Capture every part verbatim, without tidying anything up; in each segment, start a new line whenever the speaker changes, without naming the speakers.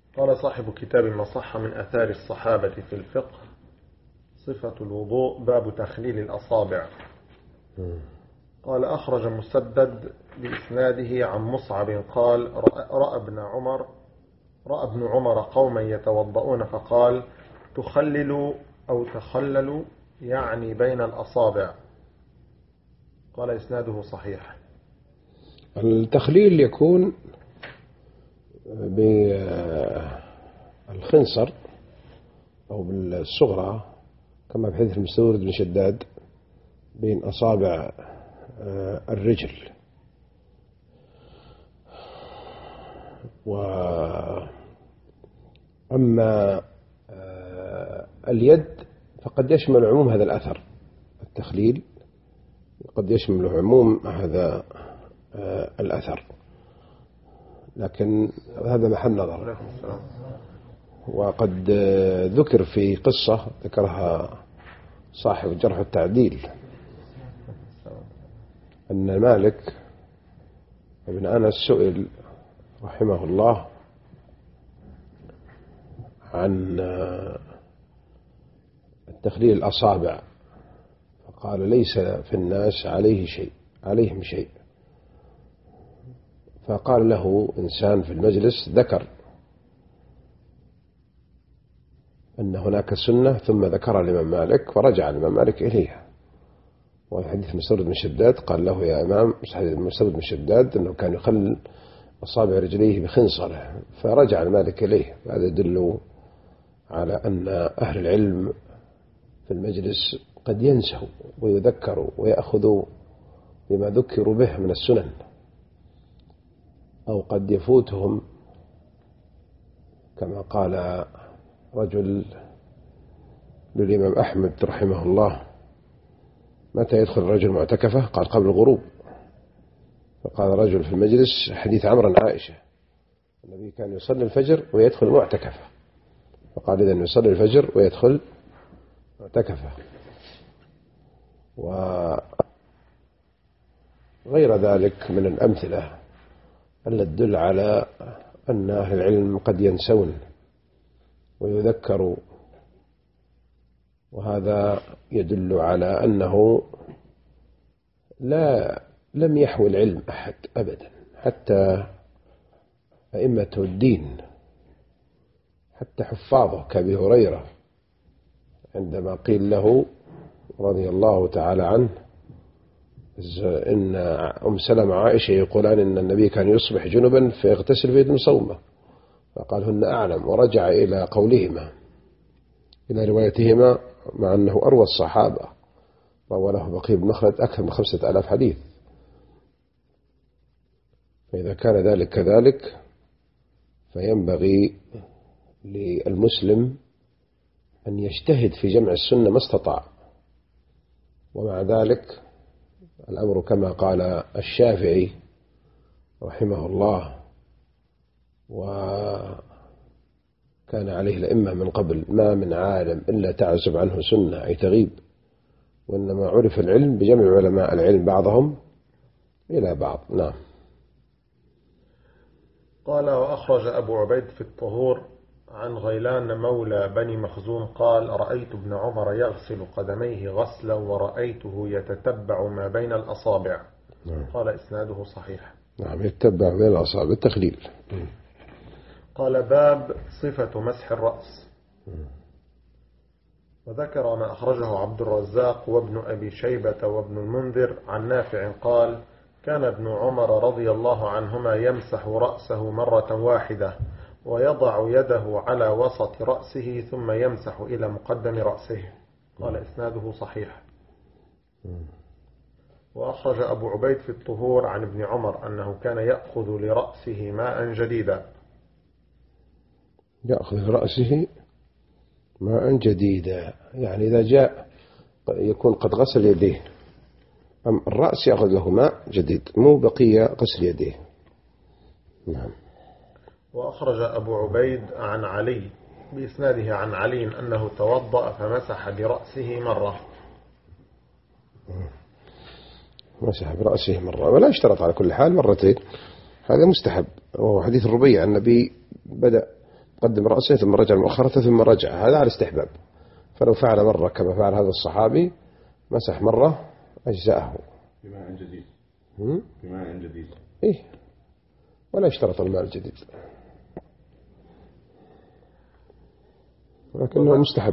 قال صاحب كتاب ما صح من أثار الصحابة في الفقه صفة الوضوء باب تخليل الأصابع. قال أخرج مسدد بإسناده عن مصعب قال رأى ابن عمر رأى ابن عمر قوما يتوضؤون فقال تخللوا أو تخللوا يعني بين الأصابع. قال إسناده صحيح.
التخليل يكون بالخنصر أو بالصغرى كما في حديث المستورد بن شداد بين أصابع الرجل، وأما اليد فقد يشمل عموم هذا الأثر. التخليل قد يشمل عموم هذا الأثر، لكن هذا محل نظر. وقد ذكر في قصة ذكرها صاحب الجرح والتعديل أن مالك بن أنس سئل رحمه الله عن التخليل الأصابع فقال ليس في الناس عليه شيء عليهم شيء. فقال له إنسان في المجلس ذكر أن هناك سنة ثم ذكر الإمام مالك فرجع الإمام مالك إليها. وفي حديث مسدد بن شداد قال له يا إمام مسدد بن شداد أنه كان يخلل أصابع رجليه بخنصره، فرجع المالك إليه. هذا يدل على أن أهل العلم في المجلس قد ينسوا ويذكروا ويأخذوا بما ذكروا به من السنن، أو قد يفوتهم كما قال رجل للإمام أحمد رحمه الله متى يدخل الرجل معتكفة؟ قال قبل الغروب. فقال رجل في المجلس حديث عمرو عن عائشة النبي كان يصلي الفجر ويدخل معتكفة، فقال إذن يصلي الفجر ويدخل معتكفة. وغير ذلك من الأمثلة التي تدل على أن أهل العلم قد ينسون ويذكروا، وهذا يدل على أنه لا لم يحوي العلم أحد أبدا، حتى أئمة الدين، حتى حفاظه كأبي هريرة عندما قيل له رضي الله تعالى عنه إن أم سلمة عائشة يقولان إن النبي كان يصبح جنبا فيغتسل في يد صومه، فقال هن أعلم، ورجع إلى قولهما إلى روايتهما مع أنه أروى الصحابة، روى له بقي بن مخلد أكثر من خمسة آلاف حديث. فإذا كان ذلك كذلك فينبغي للمسلم أن يجتهد في جمع السنة ما استطاع. ومع ذلك الأمر كما قال الشافعي رحمه الله وكان عليه الأئمة من قبل ما من عالم إلا تعزب عنه سنة أي تغيب، وإنما عرف العلم بجمع علماء العلم بعضهم إلى بعض. نعم.
قال وأخرج أبو عبيد في الطهور عن غيلان مولى بني مخزوم قال رأيت ابن عمر يغسل قدميه غسلا ورأيته يتتبع ما بين الأصابع.
نعم.
قال إسناده صحيح.
نعم، يتتبع بين الأصابع التخليل.
قال باب صفة مسح الرأس. وذكر ما أخرجه عبد الرزاق وابن أبي شيبة وابن المنذر عن نافع قال كان ابن عمر رضي الله عنهما يمسح رأسه مرة واحدة ويضع يده على وسط رأسه ثم يمسح إلى مقدم رأسه. قال إسناده صحيح. وأخرج أبو عبيد في الطهور عن ابن عمر أنه كان يأخذ لرأسه ماء جديدا.
يأخذ لرأسه ماء جديدا يعني إذا جاء يكون قد غسل يديه، أم الرأس يأخذ له ماء جديد مو بقية غسل يديه. نعم.
وأخرج أبو عبيد عن علي بإسناده عن علي أنه توضأ فمسح برأسه مرة.
مسح برأسه مرة، ولا اشترط على كل حال مرتين، هذا مستحب. وهو حديث الربيع النبي بدأ قدم رأسه ثم رجع المؤخرة ثم رجع، هذا على الاستحباب. فلو فعل مرة كما فعل هذا الصحابي مسح مرة أجزاءه
بماء جديد.
هم؟
بماء جديد.
إيه، ولا يشترط الماء الجديد، لكنه مستحب.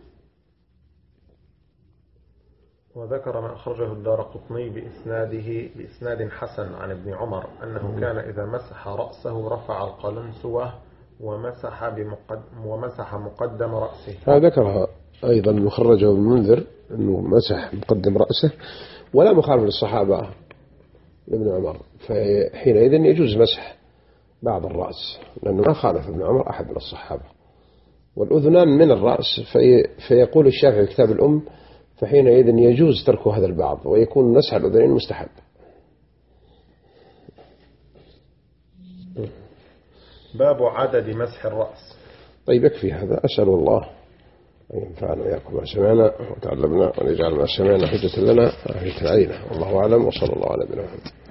وذكر ما أخرجه الدارقطني بإسناده بإسناد حسن عن ابن عمر أنه كان إذا مسح رأسه رفع القلنسوة ومسح بمقدم ومسح مقدم رأسه.
هذا ذكرها أيضا مخرجه المنذر أنه مسح مقدم رأسه، ولا مخالف للصحابة لابن عمر، فحينئذ يجوز مسح بعض الرأس، لأنه ما خالف ابن عمر أحد من الصحابة. والأذنان من الرأس، في فيقول الشافعي في كتاب الأم فحينئذ يجوز ترك هذا البعض ويكون مسح الأذنين مستحب.
باب عدد مسح الرأس.
طيب يكفي هذا. أسأل الله أن ينفعنا وإياكم ما سمعنا وتعلمنا وأن يجعل ما سمعنا حجة لنا وحجة علينا، والله أعلم، وصلى الله على نبينا محمد.